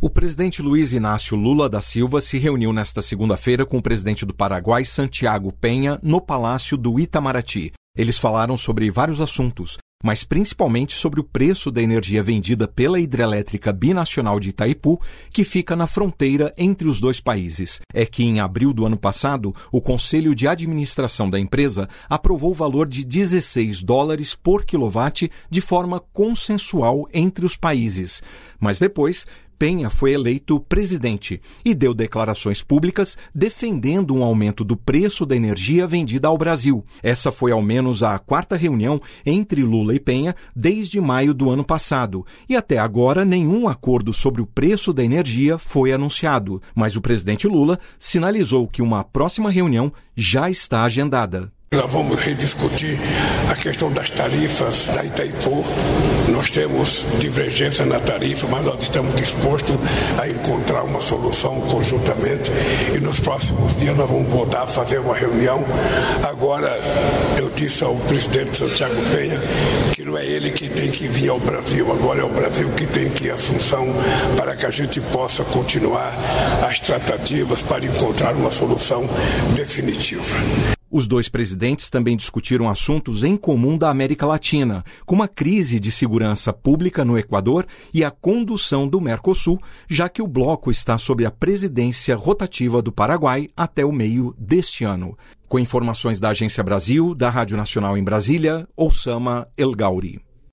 O presidente Luiz Inácio Lula da Silva se reuniu nesta segunda-feira com o presidente do Paraguai, Santiago Peña, no Palácio do Itamaraty. Eles falaram sobre vários assuntos, mas principalmente sobre o preço da energia vendida pela hidrelétrica binacional de Itaipu, que fica na fronteira entre os dois países. É que em abril do ano passado, o Conselho de Administração da empresa aprovou o valor de $16 por quilowatt de forma consensual entre os países. Mas depois, Peña foi eleito presidente e deu declarações públicas defendendo um aumento do preço da energia vendida ao Brasil. Essa foi ao menos a quarta reunião entre Lula e Peña desde maio do ano passado. E até agora nenhum acordo sobre o preço da energia foi anunciado. Mas o presidente Lula sinalizou que uma próxima reunião já está agendada. Nós vamos rediscutir a questão das tarifas da Itaipu. Nós temos divergência na tarifa, mas nós estamos dispostos a encontrar uma solução conjuntamente. E nos próximos dias nós vamos voltar a fazer uma reunião. Agora, eu disse ao presidente Santiago Peña que não é ele que tem que vir ao Brasil. Agora é o Brasil que tem que ir à função para que a gente possa continuar as tratativas para encontrar uma solução definitiva. Os dois presidentes também discutiram assuntos em comum da América Latina, como a crise de segurança pública no Equador e a condução do Mercosul, já que o bloco está sob a presidência rotativa do Paraguai até o meio deste ano. Com informações da Agência Brasil, da Rádio Nacional em Brasília, Oussama El Gauri.